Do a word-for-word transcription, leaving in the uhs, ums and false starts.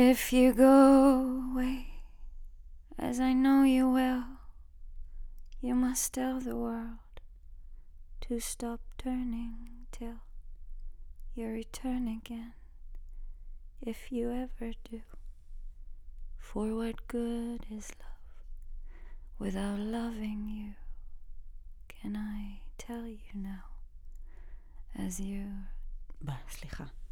If you go away, as I know you will, you must tell the world to stop turning till you return again, if you ever do. For what good is love without loving you? Can I tell you now, as you... סליחה.